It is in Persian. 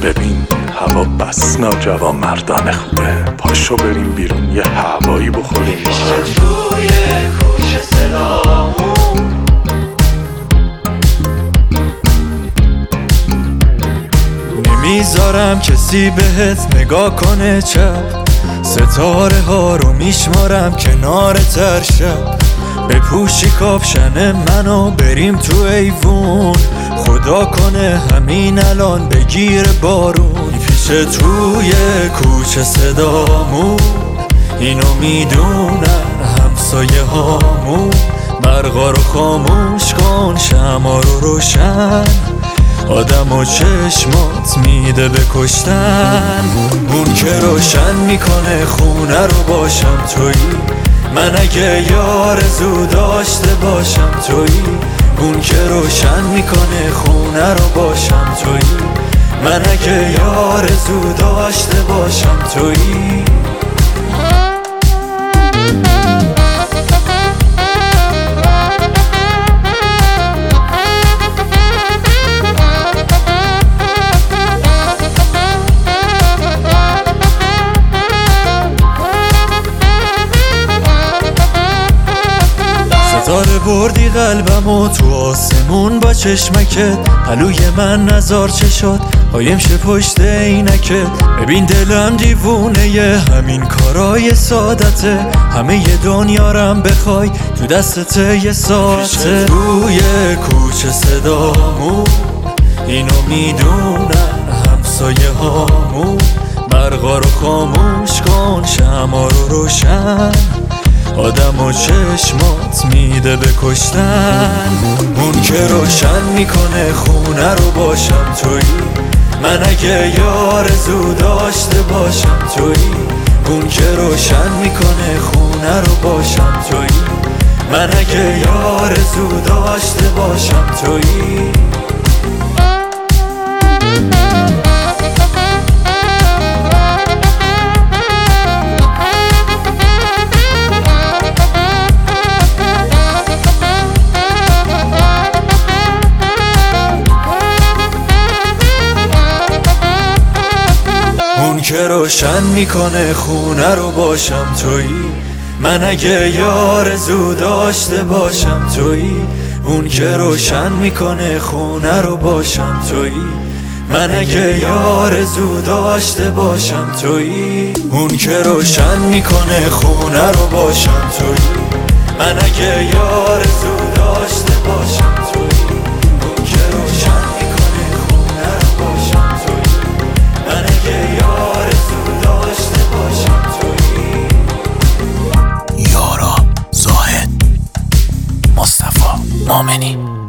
ببین هوا بس ناجوان مردانه خوبه، پاشو بریم بیرون یه هوایی بخوریم. میشه توی کوچه صدامون، نمیذارم کسی بهت نگاه کنه چپ، ستاره ها رو میشمارم کنار تر شب. بپوشی کاپشن منو بریم تو ایوون، خدا کنه همین الان بگیر بارون. پیشه توی کوچه صدامون، اینو میدونن همسایه هامون. برقا رو خاموش کن، شمع رو روشن، آدم و چشمات میده به کشتن. اون که روشن میکنه خونه رو باشم تویی، من اگه یارزو داشته باشم تویی. اون که روشن میکنه خونه رو باشم تویی، من اگه یارزو داشته باشم تویی. ستاره بردی قلبمو تو آسمون با چشمکت، پلوی من نزار چه شد قایم شه پشت عینکت. ببین دلم دیوونه ی همین کارای سادته، همه ی دنیارم بخوای تو دستت یه ساعته. توی کوچه صدامون، اینو میدونن همسایه هامون. برقا رو خاموش کن، شمع رو روشن، آدم و چشمات میده به کشتن. اون که روشن میکنه خونه رو باشم تویی، من اگه یارزو داشته باشم تویی. اون که روشن میکنه خونه رو باشم تویی، من اگه یارزو داشته باشم تویی. اون که روشن میکنه خونه رو باشم تویی، من اگه یارزو داشته باشم تویی. اون که روشن میکنه خونه رو باشم تویی، من اگه یارزو داشته باشم تویی. اون که روشن میکنه خونه رو باشم تویی، من اگه یارزو داشته باشم تویی. اون که روشن میکنه خونه رو باشم تویی، من اگه یارزو داشته باشم تویی. یارا، زاهد، مصطفی، مؤمنی.